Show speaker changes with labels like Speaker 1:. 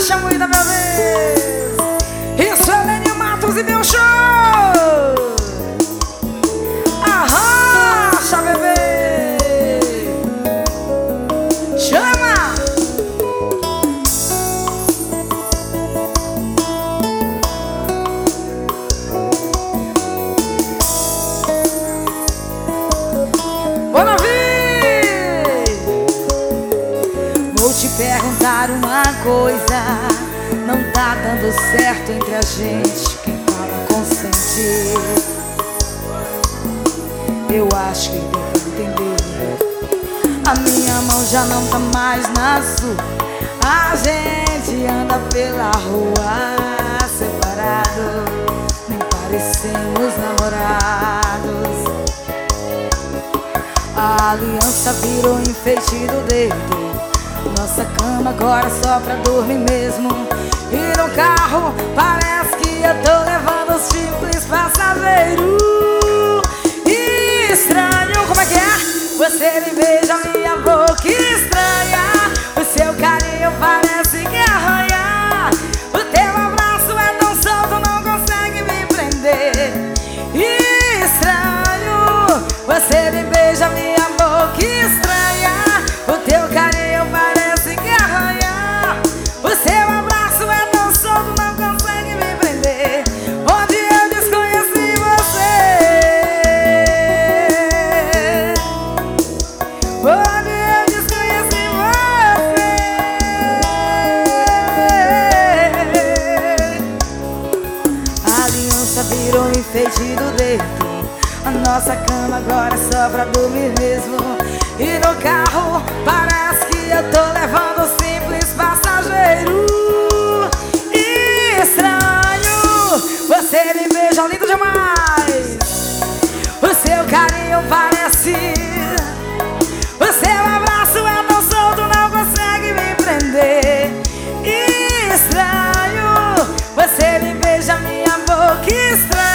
Speaker 1: Arrocha muita minha vez. Isso é Lênio Matos e meu show. Arrocha, bebê. Chama. Bora ouvir. Vou te perguntar uma coisa. Não tá dando certo entre a gente. Quem fala consentir. Eu acho que devo entender. A minha mão já não tá mais na sua. A gente anda pela rua separado. Nem parecemos namorados. A aliança virou enfeite do dedo. Nossa cama agora só pra dormir mesmo. E no carro parece que eu tô levando os simples passageiros. Estranho, como é que é? Você me beija, minha boca estranha. O seu carinho parece que arranha. O teu abraço é tão solto, não consegue me prender. Estranho, você me beija, minha boca estranha. O teu carinho parece que arranha. O seu abraço é tão solto, não consegue me prender. Onde eu desconheci você. Onde eu desconheci você. A aliança virou enfeite do dedo. A nossa cama agora é só pra dormir mesmo. E no carro parece que eu tô levando simples passageiro. Estranho, você me beija lindo demais. O seu carinho parece. O seu abraço é tão solto, não consegue me prender. Estranho, você me beija, minha boca estranha.